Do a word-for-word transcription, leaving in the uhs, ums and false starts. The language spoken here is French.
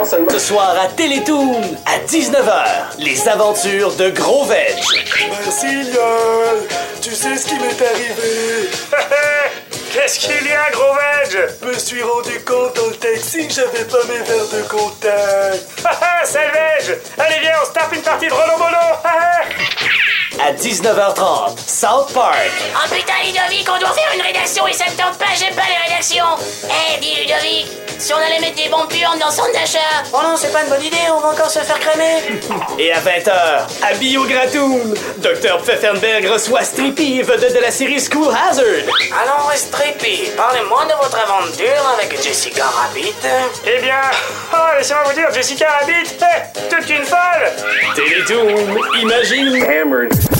seulement. Ce soir à Télétoon, à dix-neuf heures, les aventures de Gros Veg. Merci, Lol. Tu sais ce qui m'est arrivé? Qu'est-ce qu'il y a, Gros Veg? Je me suis rendu compte dans le taxi que j'avais pas mes verres de contact. C'est le Veg! Allez, viens, on se tape une partie de Rollo Molo! À dix-neuf heures trente, South Park. Oh putain, Ludovic, on doit faire une rédaction et ça me tente pas, j'aime pas les rédactions. Eh, hey, dis Ludovic, si on allait mettre des bombes puantes dans le centre d'achat. Oh non, c'est pas une bonne idée, on va encore se faire cramer. Et à vingt heures, à Biogratoon, docteur Pfeffenberg reçoit Strippy, vedette de la série School Hazard. Alors, Strippy, parlez-moi de votre aventure avec Jessica Rabbit. Eh bien, oh, laissez-moi vous dire, Jessica Rabbit, hey, toute une folle. Télétoon, imagine Hammered.